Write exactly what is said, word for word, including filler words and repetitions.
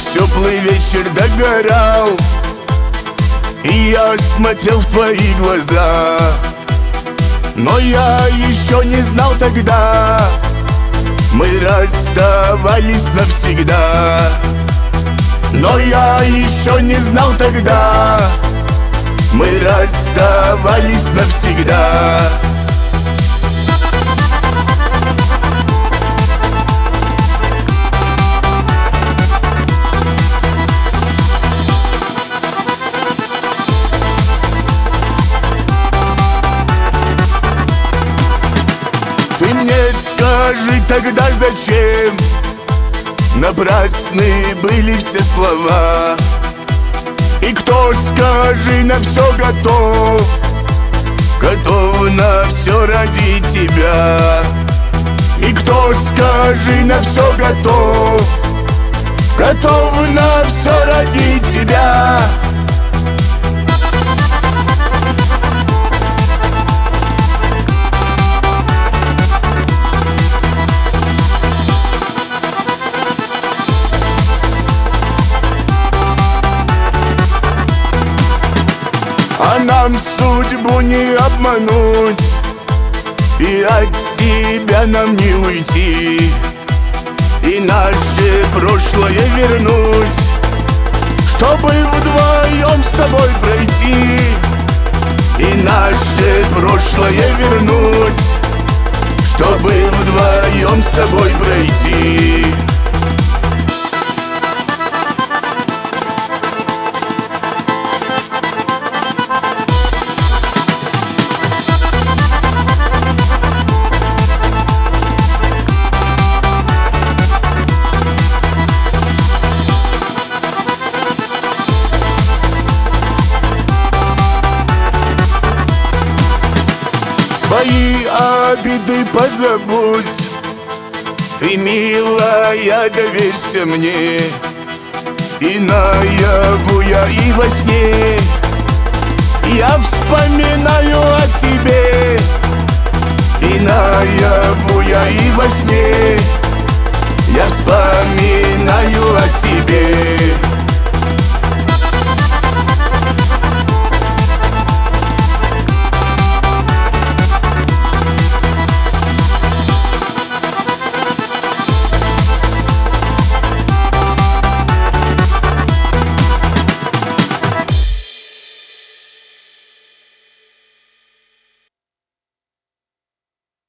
Теплый вечер догорал, и я смотрел в твои глаза. Но я еще не знал тогда, мы расставались навсегда. Но я еще не знал тогда, мы расставались навсегда. Ты мне скажи тогда, зачем напрасны были все слова? И кто, скажи, на все готов, готов на все ради тебя? И кто, скажи, на все готов, готов на все ради тебя? А нам судьбу не обмануть, и от себя нам не уйти, и наше прошлое вернуть, чтобы вдвоем с тобой пройти. И наше прошлое вернуть, чтобы вдвоем с тобой пройти. Свои обиды позабудь, ты, милая, доверься мне. И наяву я, и во сне я вспоминаю о тебе. И наяву я, и во сне я вспоминаю о тебе.